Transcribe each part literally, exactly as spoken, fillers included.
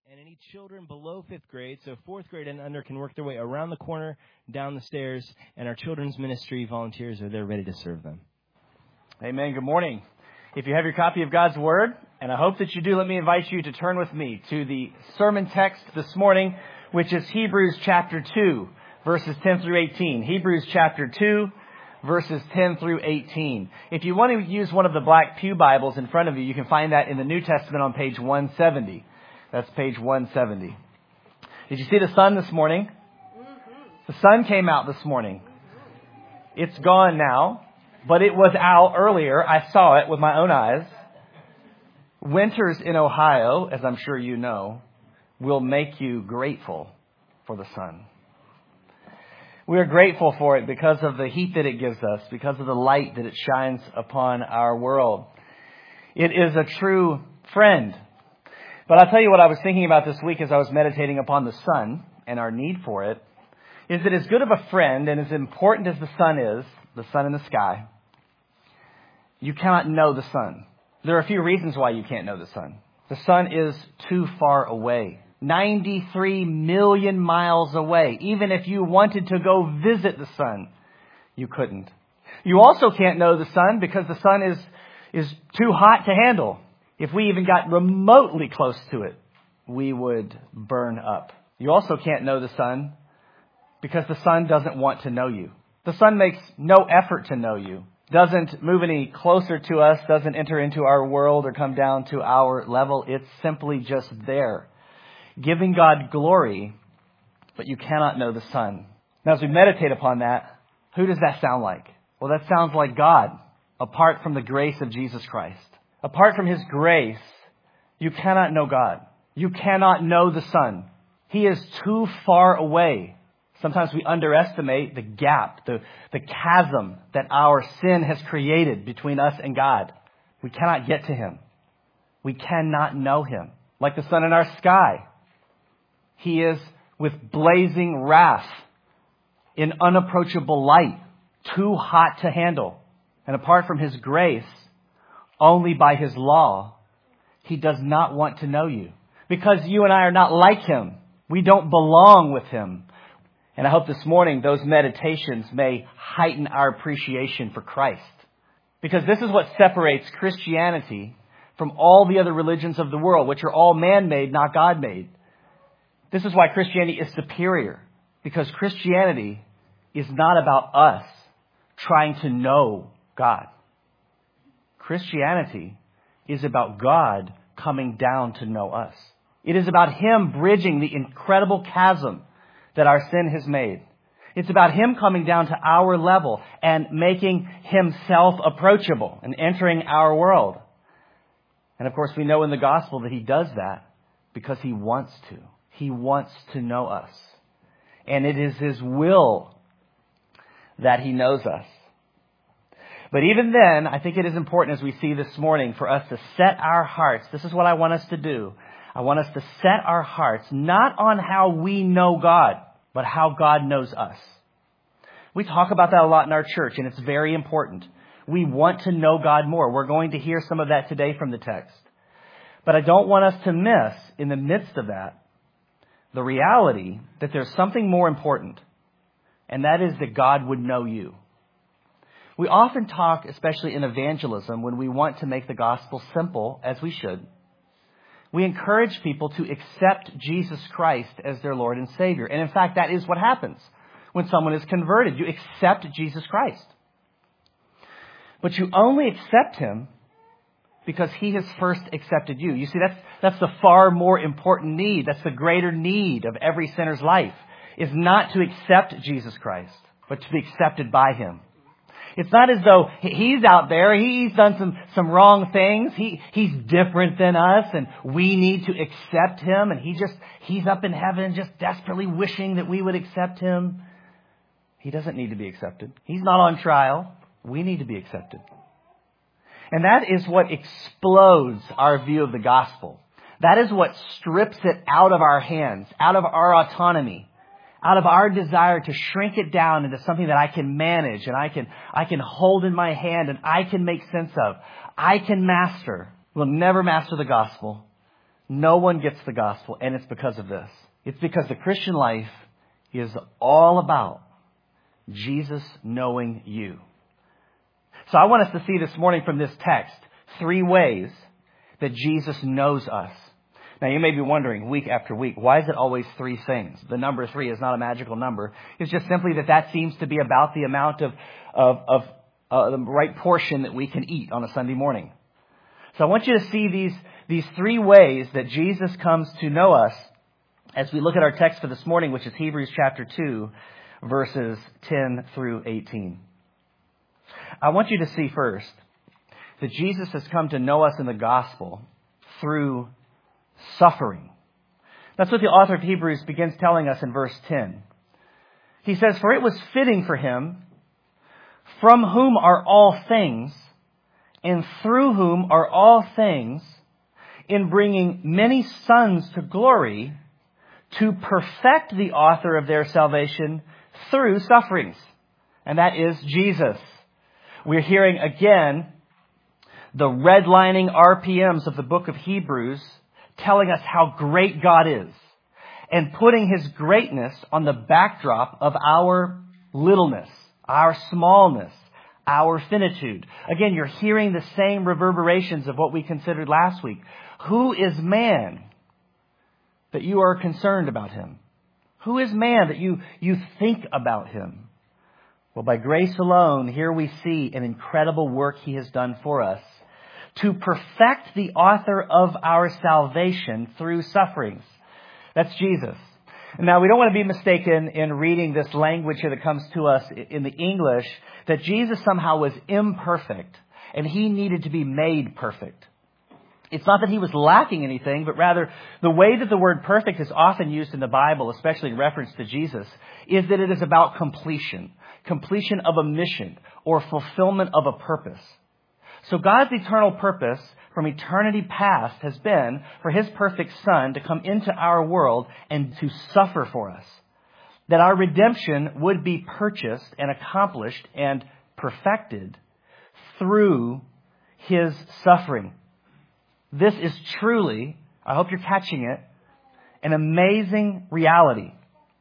And any children below fifth grade, so fourth grade and under, can work their way around the corner, down the stairs, and our children's ministry volunteers are there ready to serve them. Amen. Good morning. If you have your copy of God's Word, and I hope that you do, let me invite you to turn with me to the sermon text this morning, which is Hebrews chapter two, verses ten through eighteen. Hebrews chapter two, verses ten through eighteen. If you want to use one of the black pew Bibles in front of you, you can find that in the New Testament on page one seventy. That's page one seventy. Did you see the sun this morning? The sun came out this morning. It's gone now, but it was out earlier. I saw it with my own eyes. Winters in Ohio, as I'm sure you know, will make you grateful for the sun. We are grateful for it because of the heat that it gives us, because of the light that it shines upon our world. It is a true friend. But I'll tell you what I was thinking about this week as I was meditating upon the sun and our need for it, is that as good of a friend and as important as the sun is, the sun in the sky, you cannot know the sun. There are a few reasons why you can't know the sun. The sun is too far away. ninety-three million miles away. Even if you wanted to go visit the sun, you couldn't. You also can't know the sun because the sun is, is too hot to handle. If we even got remotely close to it, we would burn up. You also can't know the sun because the sun doesn't want to know you. The sun makes no effort to know you, doesn't move any closer to us, doesn't enter into our world or come down to our level. It's simply just there, giving God glory, but you cannot know the sun. Now, as we meditate upon that, who does that sound like? Well, that sounds like God, apart from the grace of Jesus Christ. Apart from His grace, you cannot know God. You cannot know the Son. He is too far away. Sometimes we underestimate the gap, the, the chasm that our sin has created between us and God. We cannot get to Him. We cannot know Him. Like the sun in our sky. He is with blazing wrath in unapproachable light, too hot to handle. And apart from His grace, only by His law, He does not want to know you. Because you and I are not like Him. We don't belong with Him. And I hope this morning those meditations may heighten our appreciation for Christ. Because this is what separates Christianity from all the other religions of the world, which are all man-made, not God-made. This is why Christianity is superior. Because Christianity is not about us trying to know God. Christianity is about God coming down to know us. It is about Him bridging the incredible chasm that our sin has made. It's about Him coming down to our level and making Himself approachable and entering our world. And of course, we know in the gospel that He does that because He wants to. He wants to know us. And it is His will that He knows us. But even then, I think it is important, as we see this morning, for us to set our hearts. This is what I want us to do. I want us to set our hearts not on how we know God, but how God knows us. We talk about that a lot in our church, and it's very important. We want to know God more. We're going to hear some of that today from the text. But I don't want us to miss, in the midst of that, the reality that there's something more important, and that is that God would know you. We often talk, especially in evangelism, when we want to make the gospel simple, as we should. We encourage people to accept Jesus Christ as their Lord and Savior. And in fact, that is what happens when someone is converted. You accept Jesus Christ. But you only accept Him because He has first accepted you. You see, that's, that's the far more important need. That's the greater need of every sinner's life, is not to accept Jesus Christ, but to be accepted by Him. It's not as though He's out there, He's done some, some wrong things, he, He's different than us, and we need to accept Him, and He just, He's up in heaven just desperately wishing that we would accept Him. He doesn't need to be accepted. He's not on trial. We need to be accepted. And that is what explodes our view of the gospel. That is what strips it out of our hands, out of our autonomy, out of our desire to shrink it down into something that I can manage and I can I can hold in my hand and I can make sense of. I can master. We'll never master the gospel. no one gets the gospel, and it's because of this. It's because the Christian life is all about Jesus knowing you. So I want us to see this morning from this text three ways that Jesus knows us. Now you may be wondering week after week, why is it always three things? The number three is not a magical number. It's just simply that that seems to be about the amount of, of, of uh, the right portion that we can eat on a Sunday morning. So I want you to see these, these three ways that Jesus comes to know us as we look at our text for this morning, which is Hebrews chapter two, verses ten through eighteen. I want you to see first that Jesus has come to know us in the gospel through suffering. That's what the author of Hebrews begins telling us in verse ten. He says, "For it was fitting for him, from whom are all things, and through whom are all things, in bringing many sons to glory, to perfect the author of their salvation through sufferings." And that is Jesus. We're hearing again the redlining R P Ms of the book of Hebrews telling us how great God is and putting His greatness on the backdrop of our littleness, our smallness, our finitude. Again, you're hearing the same reverberations of what we considered last week. Who is man that you are concerned about him? Who is man that you, you think about him? Well, by grace alone, here we see an incredible work He has done for us to perfect the author of our salvation through sufferings. That's Jesus. Now, we don't want to be mistaken in reading this language here that comes to us in the English, that Jesus somehow was imperfect and He needed to be made perfect. It's not that He was lacking anything, but rather the way that the word perfect is often used in the Bible, especially in reference to Jesus, is that it is about completion. Completion of a mission or fulfillment of a purpose. So God's eternal purpose from eternity past has been for His perfect Son to come into our world and to suffer for us. That our redemption would be purchased and accomplished and perfected through His suffering. This is truly, I hope you're catching it, an amazing reality.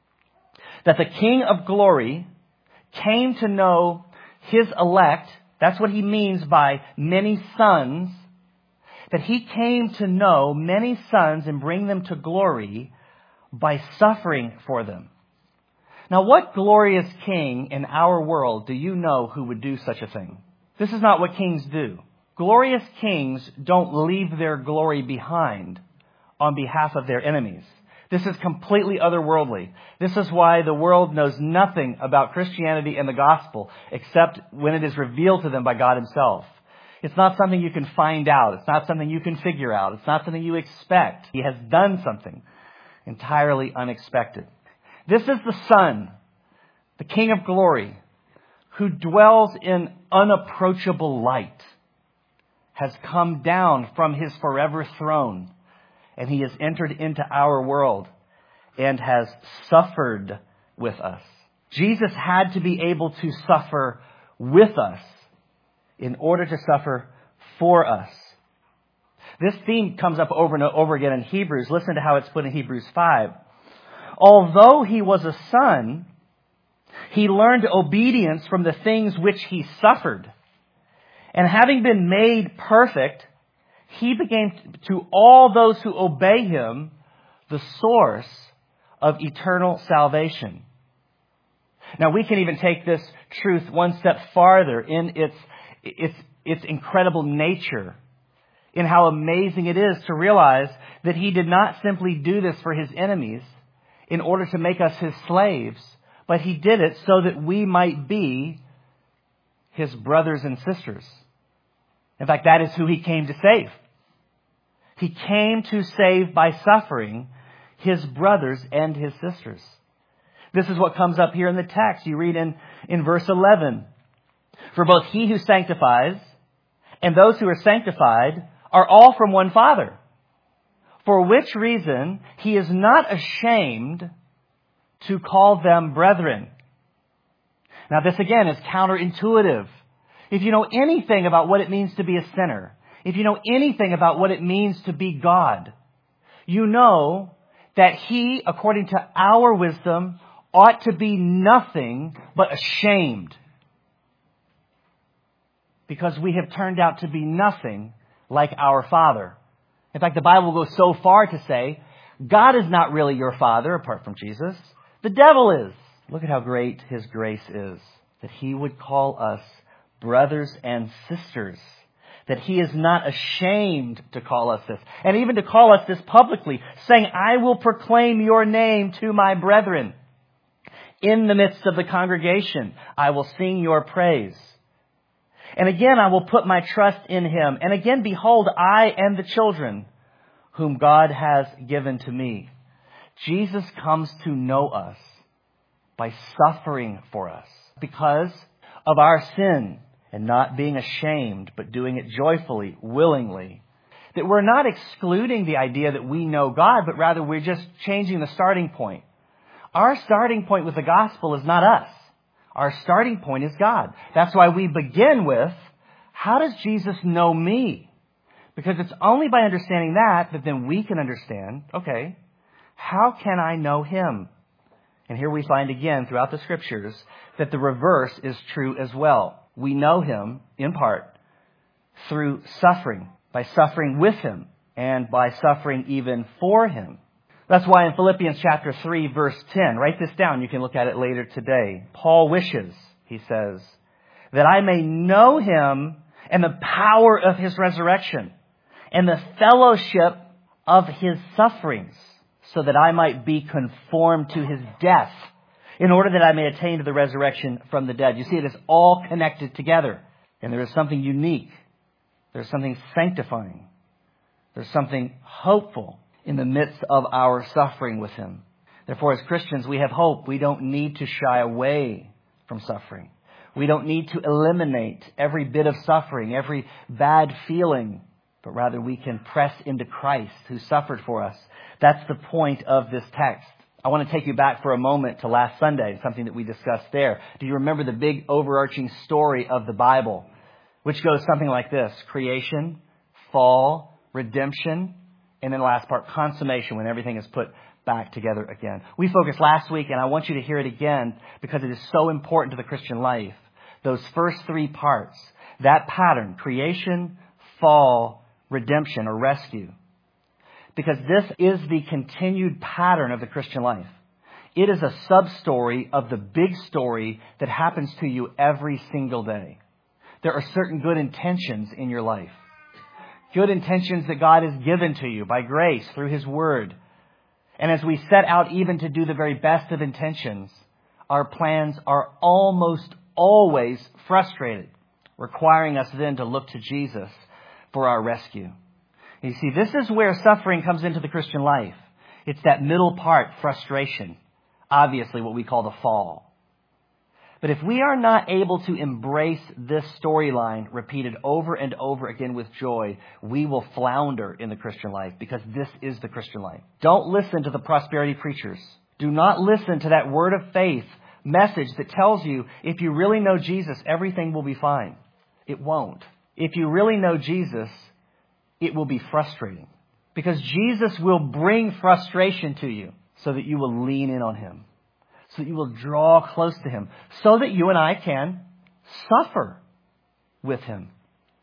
That the King of Glory came to know His elect. That's what He means by many sons. That He came to know many sons and bring them to glory by suffering for them. Now, what glorious king in our world do you know who would do such a thing? This is not what kings do. Glorious kings don't leave their glory behind on behalf of their enemies. This is completely otherworldly. This is why the world knows nothing about Christianity and the gospel except when it is revealed to them by God Himself. It's not something you can find out. It's not something you can figure out. It's not something you expect. He has done something entirely unexpected. This is the Son, the King of Glory, who dwells in unapproachable light, has come down from His forever throne, and He has entered into our world and has suffered with us. Jesus had to be able to suffer with us in order to suffer for us. This theme comes up over and over again in Hebrews. Listen to how it's put in Hebrews five. Although He was a son, He learned obedience from the things which He suffered. And having been made perfect, He became to all those who obey Him the source of eternal salvation. Now, we can even take this truth one step farther in its, its, its incredible nature, in how amazing it is to realize that He did not simply do this for His enemies in order to make us His slaves, but He did it so that we might be His brothers and sisters. In fact, that is who He came to save. He came to save by suffering His brothers and His sisters. This is what comes up here in the text. You read in, in verse eleven. For both He who sanctifies and those who are sanctified are all from one Father. For which reason He is not ashamed to call them brethren. Now this again is counterintuitive. If you know anything about what it means to be a sinner, if you know anything about what it means to be God, you know that he, according to our wisdom, ought to be nothing but ashamed, because we have turned out to be nothing like our Father. In fact, the Bible goes so far to say, God is not really your Father apart from Jesus. The devil is. Look at how great His grace is, that He would call us brothers and sisters, that He is not ashamed to call us this, and even to call us this publicly, saying, I will proclaim your name to my brethren. In the midst of the congregation, I will sing your praise. And again, I will put my trust in Him. And again, behold, I and the children whom God has given to me. Jesus comes to know us by suffering for us because of our sin and not being ashamed, but doing it joyfully, willingly. That we're not excluding the idea that we know God, but rather we're just changing the starting point. Our starting point with the gospel is not us. Our starting point is God. That's why we begin with, how does Jesus know me? Because it's only by understanding that that then we can understand, okay, how can I know Him? And here we find again throughout the Scriptures that the reverse is true as well. We know Him, in part, through suffering, by suffering with Him, and by suffering even for Him. That's why in Philippians chapter three, verse ten, write this down, you can look at it later today. Paul wishes, he says, that I may know Him and the power of His resurrection and the fellowship of His sufferings, so that I might be conformed to His death, in order that I may attain to the resurrection from the dead. You see, it is all connected together. And there is something unique. There's something sanctifying. There's something hopeful in the midst of our suffering with Him. Therefore, as Christians, we have hope. We don't need to shy away from suffering. We don't need to eliminate every bit of suffering, every bad feeling, but rather we can press into Christ who suffered for us. That's the point of this text. I want to take you back for a moment to last Sunday, something that we discussed there. Do you remember the big overarching story of the Bible, which goes something like this: creation, fall, redemption, and then the last part, consummation, when everything is put back together again. We focused last week, and I want you to hear it again because it is so important to the Christian life. Those first three parts, that pattern, creation, fall, redemption, or rescue. Because this is the continued pattern of the Christian life. It is a sub-story of the big story that happens to you every single day. There are certain good intentions in your life. Good intentions that God has given to you by grace through His Word. And as we set out even to do the very best of intentions, our plans are almost always frustrated, requiring us then to look to Jesus for our rescue. You see, this is where suffering comes into the Christian life. It's that middle part, frustration. Obviously, what we call the fall. But if we are not able to embrace this storyline repeated over and over again with joy, we will flounder in the Christian life, because this is the Christian life. Don't listen to the prosperity preachers. Do not listen to that word of faith message that tells you if you really know Jesus, everything will be fine. It won't. If you really know Jesus, it will be frustrating, because Jesus will bring frustration to you so that you will lean in on Him, so that you will draw close to Him, so that you and I can suffer with Him.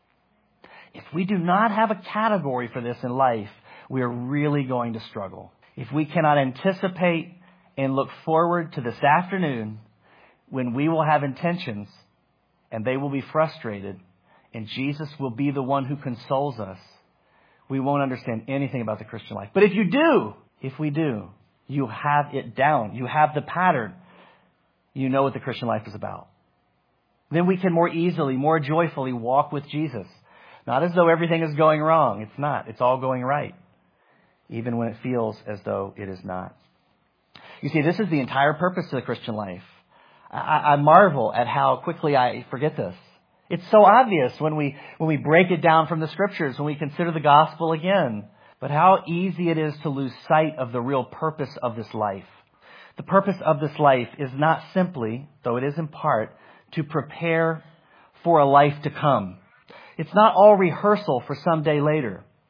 If we do not have a category for this in life, we are really going to struggle. If we cannot anticipate and look forward to this afternoon when we will have intentions and they will be frustrated and Jesus will be the one who consoles us, we won't understand anything about the Christian life. But if you do, if we do, you have it down. You have the pattern. You know what the Christian life is about. Then we can more easily, more joyfully walk with Jesus. Not as though everything is going wrong. It's not. It's all going right, even when it feels as though it is not. You see, this is the entire purpose of the Christian life. I, I marvel at how quickly I forget this. It's so obvious when we when we break it down from the Scriptures, when we consider the gospel again. But how easy it is to lose sight of the real purpose of this life. The purpose of this life is not simply, though it is in part, to prepare for a life to come. It's not all rehearsal for some day later.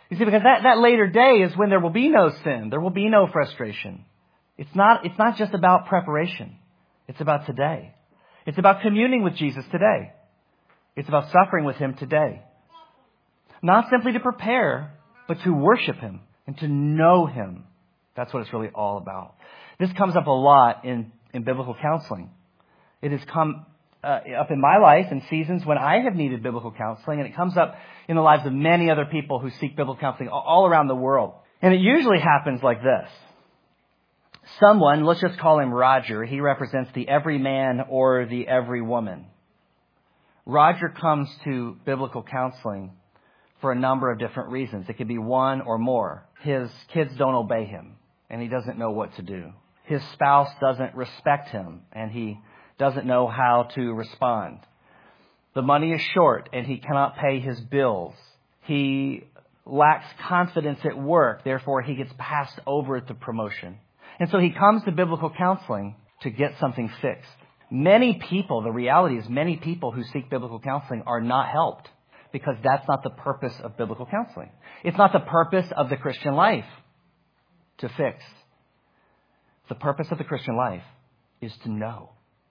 You see, because that, that later day is when there will be no sin. There will be no frustration. It's not, it's not just about preparation. It's about today. It's about communing with Jesus today. It's about suffering with Him today. Not simply to prepare, but to worship Him and to know Him. That's what it's really all about. This comes up a lot in, in biblical counseling. It has come uh, up in my life in seasons when I have needed biblical counseling, and it comes up in the lives of many other people who seek biblical counseling all around the world. And it usually happens like this. Someone, let's just call him Roger, he represents the everyman or the every woman. Roger comes to biblical counseling for a number of different reasons. It could be one or more. His kids don't obey him, and he doesn't know what to do. His spouse doesn't respect him, and he doesn't know how to respond. The money is short, and he cannot pay his bills. He lacks confidence at work, therefore he gets passed over at the promotion. And so he comes to biblical counseling to get something fixed. Many people, the reality is many people who seek biblical counseling are not helped because that's not the purpose of biblical counseling. It's not the purpose of the Christian life to fix. The purpose of the Christian life is to know.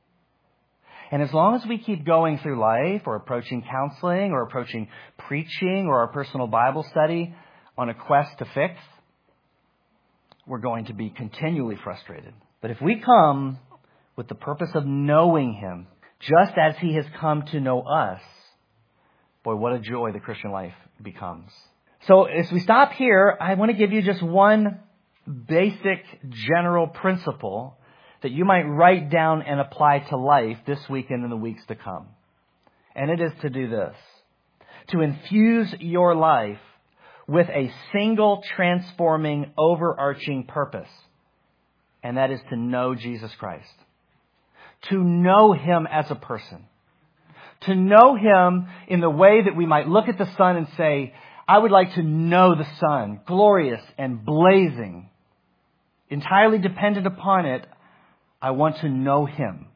And as long as we keep going through life or approaching counseling or approaching preaching or our personal Bible study on a quest to fix, we're going to be continually frustrated. But if we come with the purpose of knowing Him, just as He has come to know us, boy, what a joy the Christian life becomes. So as we stop here, I want to give you just one basic general principle that you might write down and apply to life this weekend and the weeks to come. And it is to do this: to infuse your life with a single transforming, overarching purpose. And that is to know Jesus Christ. To know Him as a person. To know Him in the way that we might look at the sun and say, I would like to know the sun, glorious and blazing. Entirely dependent upon it, I want to know Him.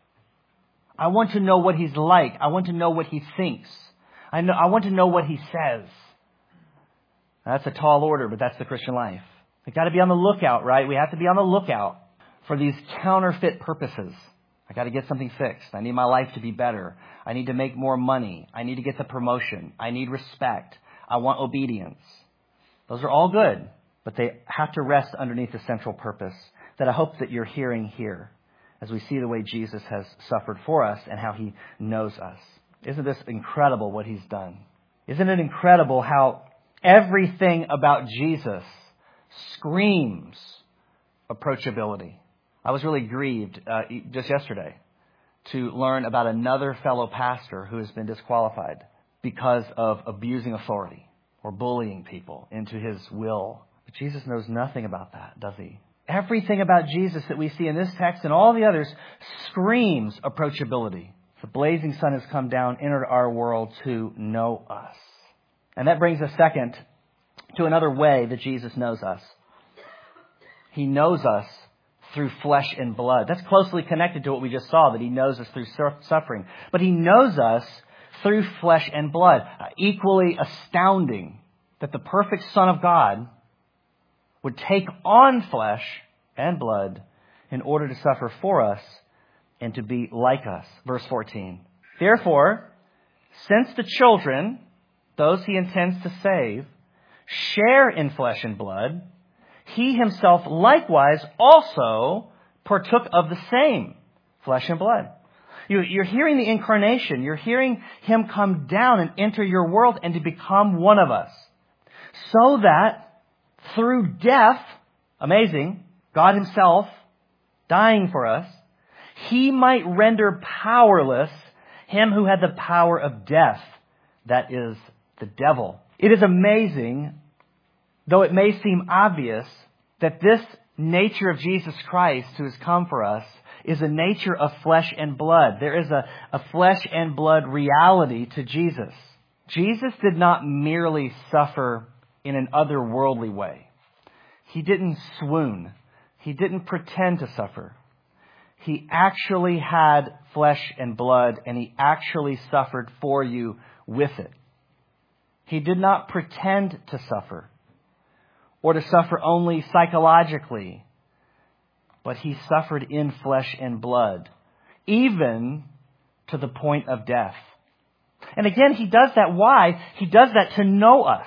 I want to know what He's like. I want to know what He thinks. I know, I want to know what He says. That's a tall order, but that's the Christian life. We've got to be on the lookout, right? We have to be on the lookout for these counterfeit purposes. I got to get something fixed. I need my life to be better. I need to make more money. I need to get the promotion. I need respect. I want obedience. Those are all good, but they have to rest underneath the central purpose that I hope that you're hearing here as we see the way Jesus has suffered for us and how He knows us. Isn't this incredible what He's done? Isn't it incredible how everything about Jesus screams approachability? I was really grieved uh, just yesterday to learn about another fellow pastor who has been disqualified because of abusing authority or bullying people into his will. But Jesus knows nothing about that, does He? Everything about Jesus that we see in this text and all the others screams approachability. The blazing sun has come down, entered our world to know us. And that brings us second to another way that Jesus knows us. He knows us through flesh and blood. That's closely connected to what we just saw, that He knows us through suffering. But He knows us through flesh and blood. Uh, equally astounding that the perfect Son of God would take on flesh and blood in order to suffer for us and to be like us. Verse fourteen. Therefore, since the children, those He intends to save, share in flesh and blood, He Himself likewise also partook of the same flesh and blood. You, you're hearing the incarnation. You're hearing Him come down and enter your world and to become one of us. So that through death, amazing, God Himself dying for us, He might render powerless him who had the power of death, that is, the devil. It is amazing, though it may seem obvious, that this nature of Jesus Christ who has come for us is a nature of flesh and blood. There is a, a flesh and blood reality to Jesus. Jesus did not merely suffer in an otherworldly way. He didn't swoon. He didn't pretend to suffer. He actually had flesh and blood, and He actually suffered for you with it. He did not pretend to suffer or to suffer only psychologically, but he suffered in flesh and blood, even to the point of death. And again, he does that. Why? He does that to know us.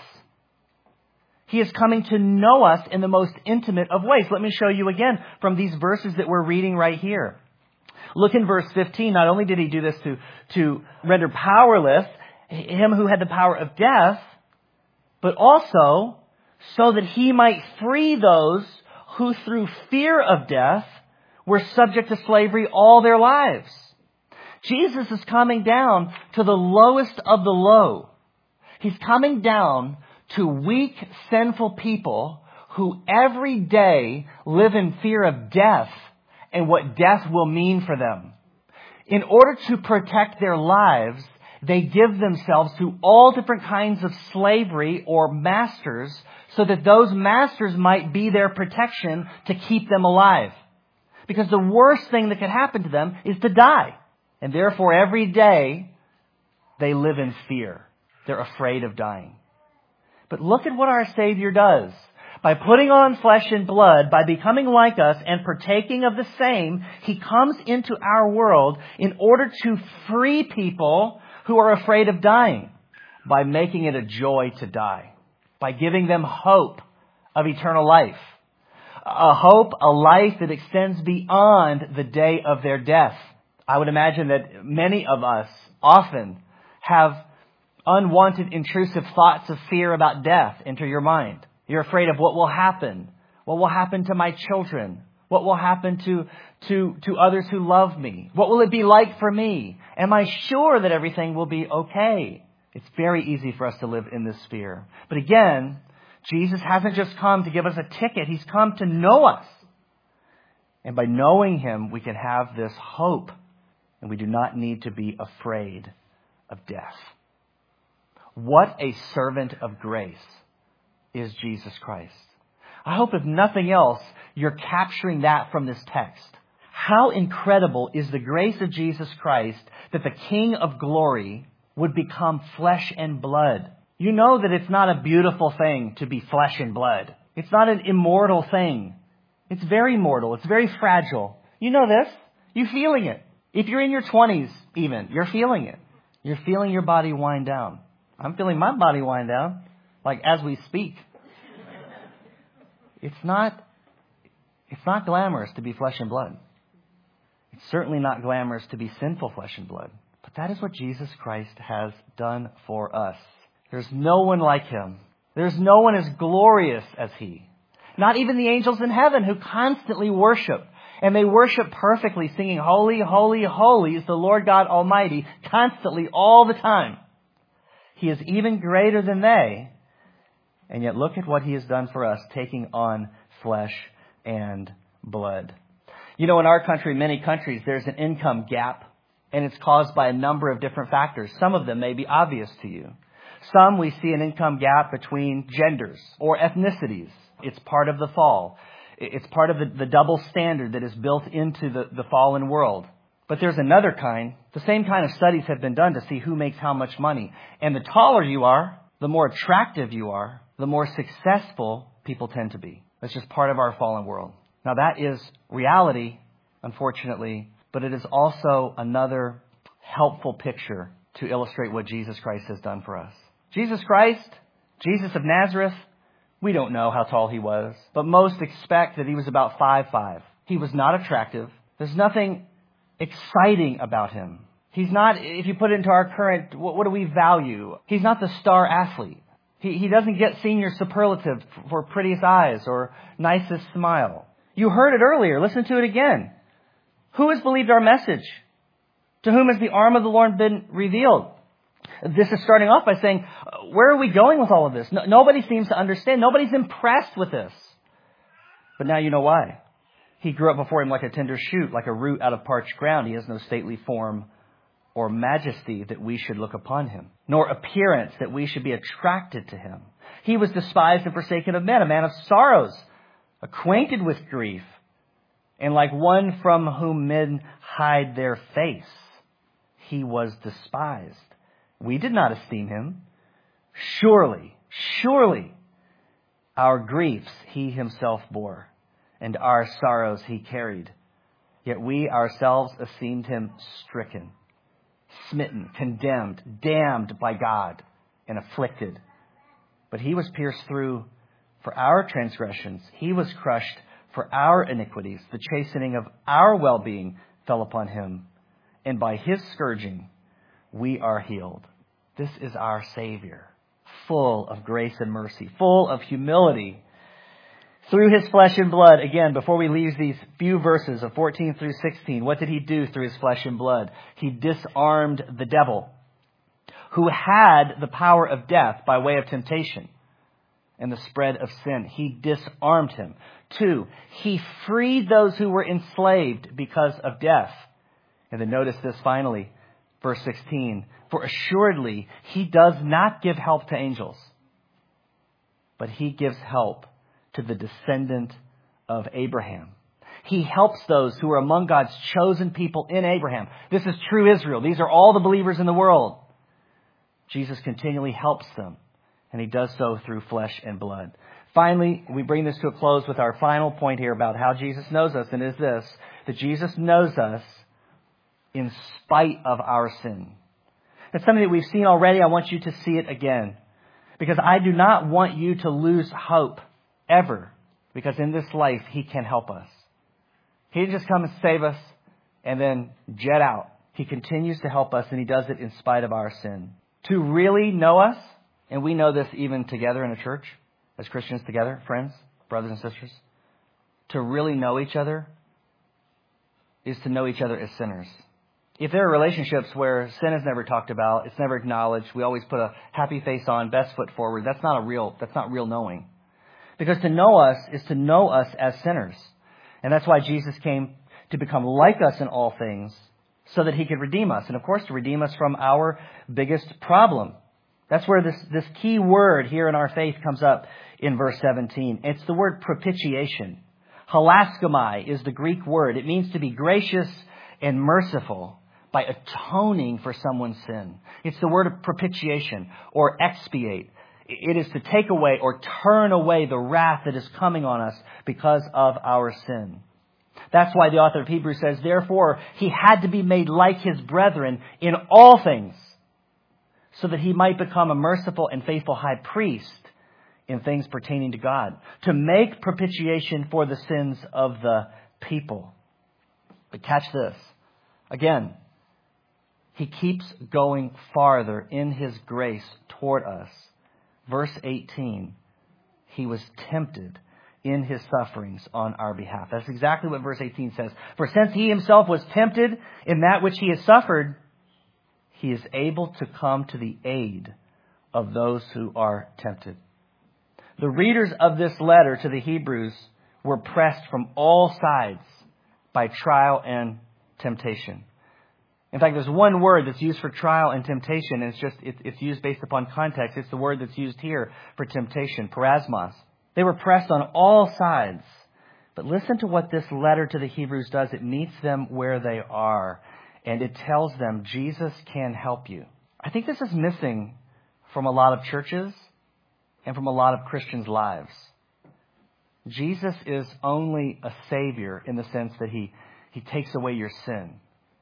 He is coming to know us in the most intimate of ways. Let me show you again from these verses that we're reading right here. Look in verse fifteen. Not only did he do this to, to render powerless him who had the power of death, but also so that he might free those who through fear of death were subject to slavery all their lives. Jesus is coming down to the lowest of the low. He's coming down to weak, sinful people who every day live in fear of death and what death will mean for them. In order to protect their lives, they give themselves to all different kinds of slavery or masters so that those masters might be their protection to keep them alive. Because the worst thing that could happen to them is to die. And therefore, every day, they live in fear. They're afraid of dying. But look at what our Savior does. By putting on flesh and blood, by becoming like us and partaking of the same, He comes into our world in order to free people who are afraid of dying, by making it a joy to die, by giving them hope of eternal life. A hope, a life that extends beyond the day of their death. I would imagine that many of us often have unwanted, intrusive thoughts of fear about death enter your mind. You're afraid of what will happen. What will happen to my children? What will happen to, to, to others who love me? What will it be like for me? Am I sure that everything will be okay? It's very easy for us to live in this fear. But again, Jesus hasn't just come to give us a ticket. He's come to know us. And by knowing Him, we can have this hope. And we do not need to be afraid of death. What a servant of grace is Jesus Christ. I hope if nothing else, you're capturing that from this text. How incredible is the grace of Jesus Christ that the King of glory would become flesh and blood. You know that it's not a beautiful thing to be flesh and blood. It's not an immortal thing. It's very mortal. It's very fragile. You know this. You're feeling it. If you're in your twenties even, you're feeling it. You're feeling your body wind down. I'm feeling my body wind down, like as we speak. It's not, it's not glamorous to be flesh and blood. It's certainly not glamorous to be sinful flesh and blood. But that is what Jesus Christ has done for us. There's no one like Him. There's no one as glorious as He. Not even the angels in heaven who constantly worship. And they worship perfectly, singing, "Holy, holy, holy is the Lord God Almighty," constantly, all the time. He is even greater than they. And yet look at what He has done for us, taking on flesh and blood. You know, in our country, many countries, there's an income gap. And it's caused by a number of different factors. Some of them may be obvious to you. Some we see an income gap between genders or ethnicities. It's part of the fall. It's part of the, the double standard that is built into the, the fallen world. But there's another kind. The same kind of studies have been done to see who makes how much money. And the taller you are, the more attractive you are, the more successful people tend to be. That's just part of our fallen world. Now that is reality, unfortunately, but it is also another helpful picture to illustrate what Jesus Christ has done for us. Jesus Christ, Jesus of Nazareth, we don't know how tall He was, but most expect that He was about five foot five. He was not attractive. There's nothing exciting about Him. He's not, if you put it into our current, what, what do we value? He's not the star athlete. He, he doesn't get senior superlative for prettiest eyes or nicest smile. You heard it earlier. Listen to it again. Who has believed our message? To whom has the arm of the Lord been revealed? This is starting off by saying, where are we going with all of this? No, nobody seems to understand. Nobody's impressed with this. But now you know why. He grew up before Him like a tender shoot, like a root out of parched ground. He has no stately form or majesty that we should look upon Him, nor appearance that we should be attracted to Him. He was despised and forsaken of men, a man of sorrows, acquainted with grief, and like one from whom men hide their face. He was despised. We did not esteem Him. Surely, surely, our griefs he himself bore, and our sorrows he carried. Yet we ourselves esteemed him stricken, smitten, condemned, damned by God, and afflicted. But he was pierced through for our transgressions. He was crushed for our iniquities. The chastening of our well-being fell upon him, and by his scourging we are healed. This is our Savior, full of grace and mercy, full of humility. Through his flesh and blood, again, before we leave these few verses of fourteen through sixteen, what did he do through his flesh and blood? He disarmed the devil, who had the power of death by way of temptation and the spread of sin. He disarmed him. Two, he freed those who were enslaved because of death. And then notice this finally, verse sixteen. For assuredly, he does not give help to angels, but he gives help to the descendant of Abraham. He helps those who are among God's chosen people in Abraham. This is true Israel. These are all the believers in the world. Jesus continually helps them, and he does so through flesh and blood. Finally, we bring this to a close with our final point here about how Jesus knows us, and is this, that Jesus knows us in spite of our sin. It's something that we've seen already. I want you to see it again, because I do not want you to lose hope ever, because in this life he can help us. He didn't just come and save us and then jet out. He continues to help us, and he does it in spite of our sin. To really know us, and we know this even together in a church, as Christians together, friends, brothers and sisters, to really know each other is to know each other as sinners. If there are relationships where sin is never talked about, it's never acknowledged, we always put a happy face on, best foot forward, that's not a real, that's not real knowing. Because to know us is to know us as sinners. And that's why Jesus came to become like us in all things, so that he could redeem us. And of course, to redeem us from our biggest problem. That's where this, this key word here in our faith comes up in verse seventeen. It's the word propitiation. Hilaskomai is the Greek word. It means to be gracious and merciful by atoning for someone's sin. It's the word of propitiation or expiate. It is to take away or turn away the wrath that is coming on us because of our sin. That's why the author of Hebrews says, therefore, he had to be made like his brethren in all things, so that he might become a merciful and faithful high priest in things pertaining to God, to make propitiation for the sins of the people. But catch this. Again, he keeps going farther in his grace toward us. Verse eighteen, he was tempted in his sufferings on our behalf. That's exactly what verse eighteen says. For since he himself was tempted in that which he has suffered, he is able to come to the aid of those who are tempted. The readers of this letter to the Hebrews were pressed from all sides by trial and temptation. In fact, there's one word that's used for trial and temptation, and it's just it, it's used based upon context. It's the word that's used here for temptation, parasmos. They were pressed on all sides. But listen to what this letter to the Hebrews does. It meets them where they are, and it tells them Jesus can help you. I think this is missing from a lot of churches and from a lot of Christians' lives. Jesus is only a Savior in the sense that he, he takes away your sin.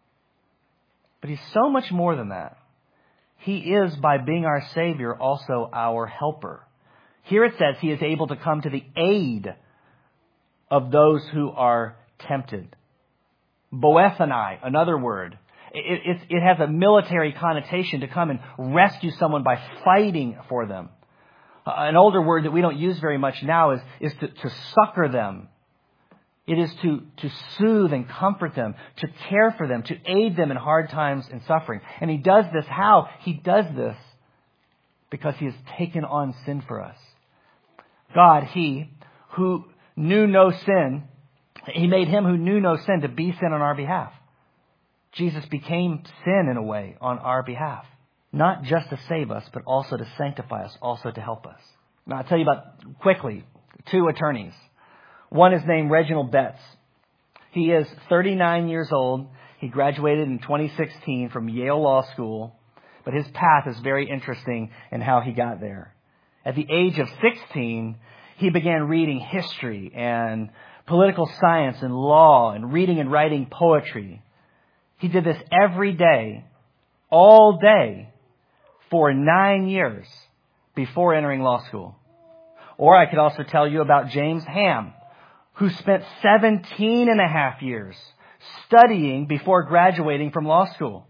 But he's so much more than that. He is, by being our Savior, also our helper. Here it says he is able to come to the aid of those who are tempted. Boethanai, another word. It, it, it has a military connotation, to come and rescue someone by fighting for them. Uh, an older word that we don't use very much now is, is to, to succor them. It is to, to soothe and comfort them, to care for them, to aid them in hard times and suffering. And he does this how? He does this because he has taken on sin for us. God, he who knew no sin, he made him who knew no sin to be sin on our behalf. Jesus became sin in a way on our behalf. Not just to save us, but also to sanctify us, also to help us. Now I'll tell you about, quickly, two attorneys. One is named Reginald Betts. He is thirty-nine years old. He graduated in twenty sixteen from Yale Law School. But his path is very interesting in how he got there. At the age of sixteen, he began reading history and political science and law and reading and writing poetry. He did this every day, all day, for nine years before entering law school. Or I could also tell you about James Ham, who spent seventeen and a half years studying before graduating from law school.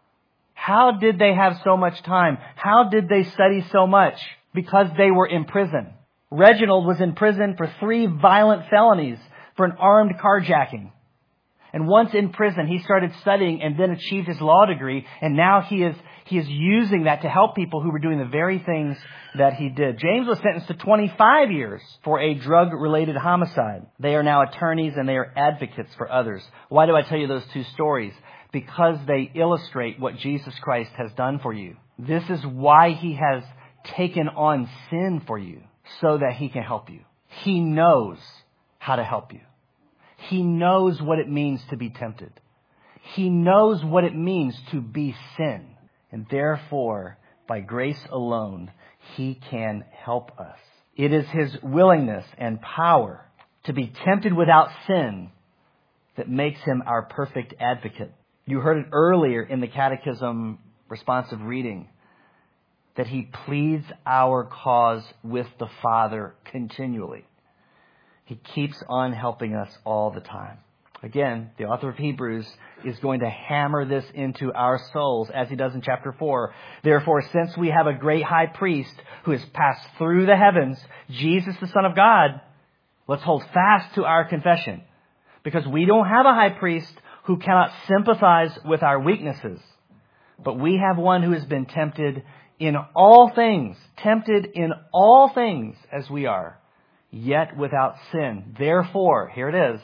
How did they have so much time? How did they study so much? Because they were in prison. Reginald was in prison for three violent felonies for an armed carjacking. And once in prison, he started studying and then achieved his law degree. And now he is he is using that to help people who were doing the very things that he did. James was sentenced to twenty-five years for a drug-related homicide. They are now attorneys and they are advocates for others. Why do I tell you those two stories? Because they illustrate what Jesus Christ has done for you. This is why he has taken on sin for you, so that he can help you. He knows how to help you. He knows what it means to be tempted. He knows what it means to be sin. And therefore, by grace alone, he can help us. It is his willingness and power to be tempted without sin that makes him our perfect advocate. You heard it earlier in the catechism responsive reading, that he pleads our cause with the Father continually. He keeps on helping us all the time. Again, the author of Hebrews is going to hammer this into our souls, as he does in chapter four. Therefore, since we have a great high priest who has passed through the heavens, Jesus, the Son of God, let's hold fast to our confession. Because we don't have a high priest who cannot sympathize with our weaknesses. But we have one who has been tempted in all things, tempted in all things as we are, yet without sin. Therefore, here it is,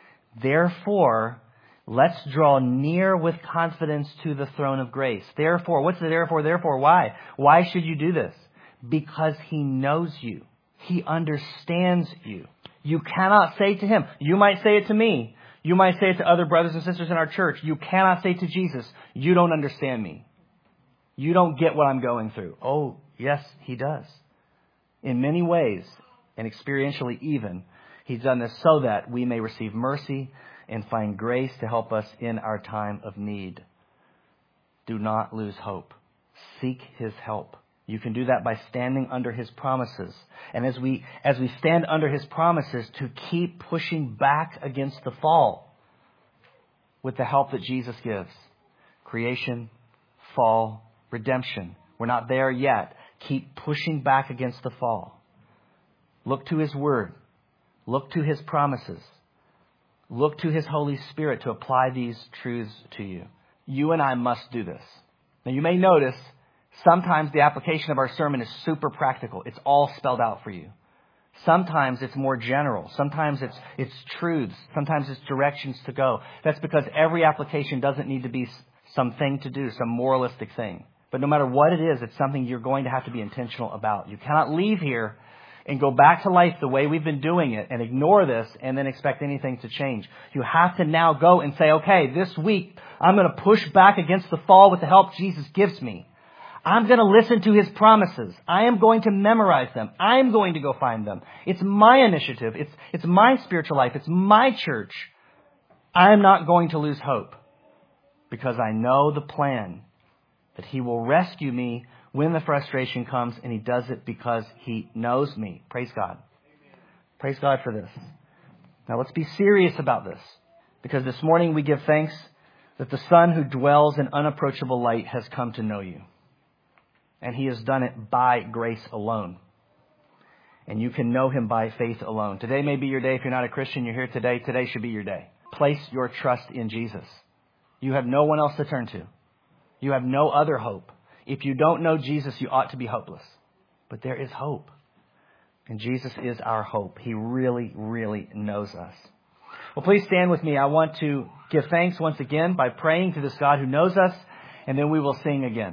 therefore, let's draw near with confidence to the throne of grace. Therefore, what's the therefore, therefore? Why? Why should you do this? Because he knows you. He understands you. You cannot say to him, you might say it to me, you might say it to other brothers and sisters in our church, you cannot say to Jesus, you don't understand me. You don't get what I'm going through. Oh, yes, he does. In many ways, and experientially even, he's done this so that we may receive mercy and find grace to help us in our time of need. Do not lose hope. Seek his help. You can do that by standing under his promises. And as we as we stand under his promises, to keep pushing back against the fall with the help that Jesus gives. Creation, fall, redemption. We're not there yet. Keep pushing back against the fall. Look to his word. Look to his promises. Look to his Holy Spirit to apply these truths to you. You and I must do this. Now you may notice sometimes the application of our sermon is super practical. It's all spelled out for you. Sometimes it's more general. Sometimes it's it's truths. Sometimes it's directions to go. That's because every application doesn't need to be something to do, some moralistic thing. But no matter what it is, it's something you're going to have to be intentional about. You cannot leave here and go back to life the way we've been doing it and ignore this and then expect anything to change. You have to now go and say, okay, this week I'm going to push back against the fall with the help Jesus gives me. I'm going to listen to his promises. I am going to memorize them. I'm going to go find them. It's my initiative. It's, it's my spiritual life. It's my church. I am not going to lose hope because I know the plan that he will rescue me when the frustration comes, and he does it because he knows me. Praise God. Praise God for this. Now let's be serious about this, because this morning we give thanks that the Son who dwells in unapproachable light has come to know you. And he has done it by grace alone. And you can know him by faith alone. Today may be your day. If you're not a Christian, you're here today. Today should be your day. Place your trust in Jesus. You have no one else to turn to. You have no other hope. If you don't know Jesus, you ought to be hopeless. But there is hope. And Jesus is our hope. He really, really knows us. Well, please stand with me. I want to give thanks once again by praying to this God who knows us, and then we will sing again.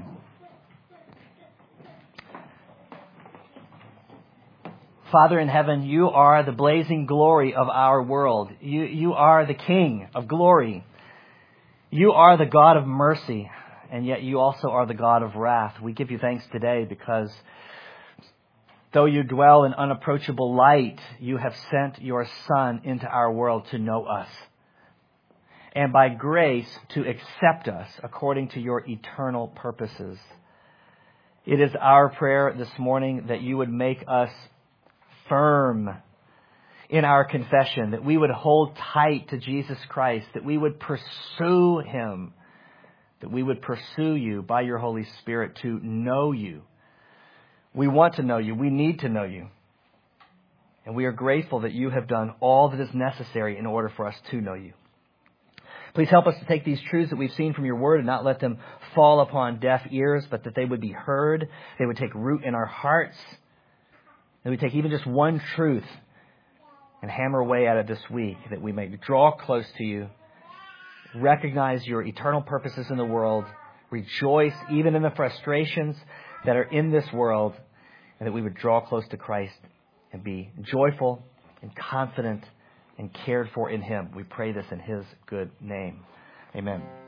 Father in heaven, you are the blazing glory of our world. You, you are the King of glory. You are the God of mercy. and yet you also are the God of wrath. We give you thanks today because though you dwell in unapproachable light, you have sent your Son into our world to know us, and by grace to accept us according to your eternal purposes. It is our prayer this morning that you would make us firm in our confession, that we would hold tight to Jesus Christ, that we would pursue Him, that we would pursue you by your Holy Spirit to know you. We want to know you. We need to know you. And we are grateful that you have done all that is necessary in order for us to know you. Please help us to take these truths that we've seen from your word and not let them fall upon deaf ears, but that they would be heard, they would take root in our hearts, that we take even just one truth and hammer away at it this week, that we may draw close to you, recognize your eternal purposes in the world, rejoice even in the frustrations that are in this world, and that we would draw close to Christ and be joyful and confident and cared for in Him. We pray this in His good name. Amen.